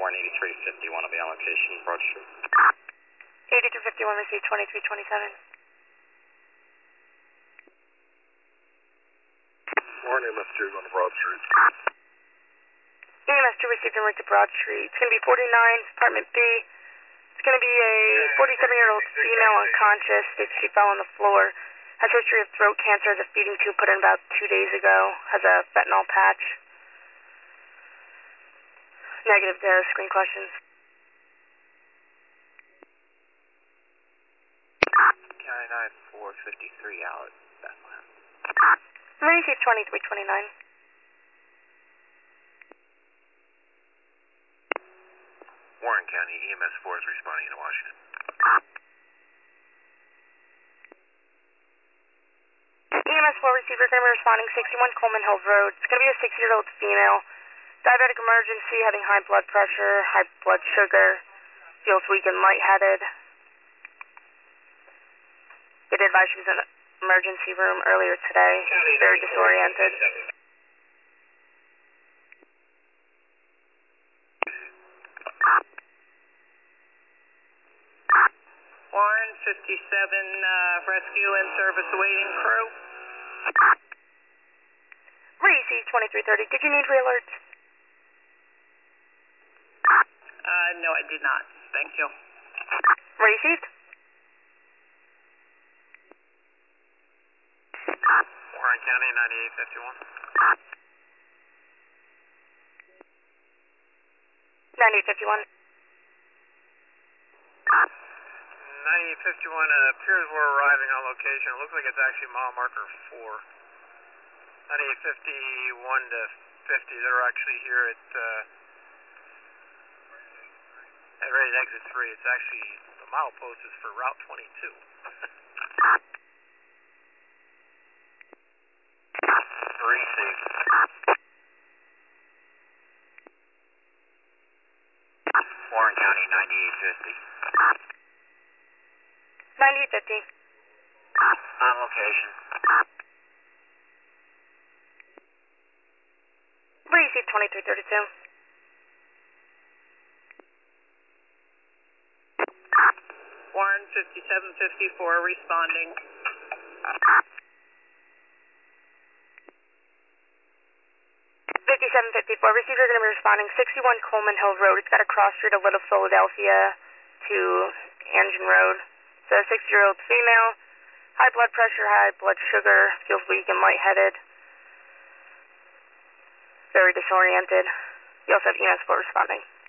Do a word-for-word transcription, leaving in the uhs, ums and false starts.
Warren eighty-three fifty-one will be on location, Broad Street. eighty-three fifty-one, received twenty-three twenty-seven. Warren E M S two on the Broad Street. E M S two received en route to Broad Street. It's going to be forty-nine, apartment B. It's going to be a forty-seven-year-old female unconscious. States she fell on the floor. Has history of throat cancer. Has a feeding tube put in about two days ago. Has a fentanyl patch. Negative to screen questions. County nine four fifty-three out, Bethlehem. Received twenty-three twenty-nine. Warren County E M S four is responding to Washington. E M S four receiver going to be responding sixty-one Coleman Hill Road. It's going to be a six-year-old female. Diabetic emergency, having high blood pressure, high blood sugar, feels weak and lightheaded. They did advise she was in the emergency room earlier today. Very disoriented. Warren, fifty-seven, uh, rescue and service awaiting crew. Received twenty-three thirty. Did you need re-alerts? Uh, no, I did not. Thank you. Received. Warren County ninety-eight fifty-one. ninety-eight fifty-one. ninety-eight fifty-one, uh, appears we're arriving on location. It looks like it's actually mile marker four. ninety-eight fifty-one to fifty, they're actually here at, uh, at ready to exit three. It's actually, the mile post is for Route twenty-two. Received. Warren County ninety-eight fifty. ninety-eight fifty. On location. Received twenty-three thirty-two. Warren, fifty-seven fifty-four, responding. fifty-seven fifty-four. Receiver going to be responding sixty-one Coleman Hill Road. It's got a cross street of Little Philadelphia to Engine Road. So a six-year-old female, high blood pressure, high blood sugar, feels weak and lightheaded. Very disoriented. You also have E M S four responding.